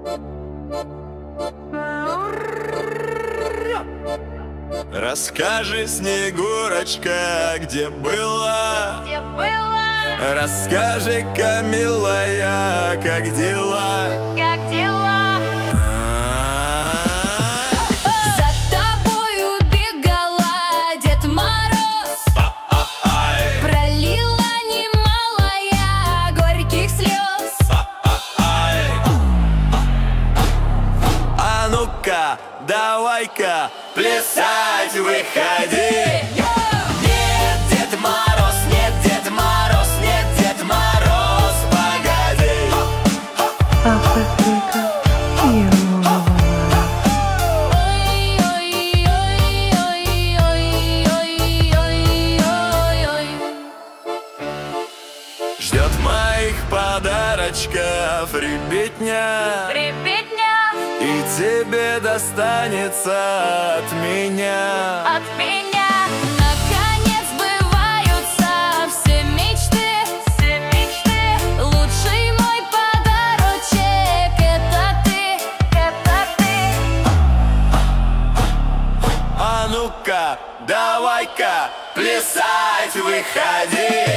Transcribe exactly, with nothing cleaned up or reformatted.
Расскажи, Снегурочка, где была? Где была? Расскажи-ка, милая, как дела? Как дела? За тобою бегала Дед Мороз, пролила немало я горьких слез. А ну-ка, давай-ка плясать выходи! Нет, Дед Мороз, нет, Дед Мороз, нет, Дед Мороз, погоди! Африка Юрова. Ждет моих подарочков ребятня, Ребятня, и тебе достанется от меня. от меня наконец сбываются все мечты, все мечты. Лучший мой подарочек — это ты, это ты. А ну-ка, давай-ка плясать выходи!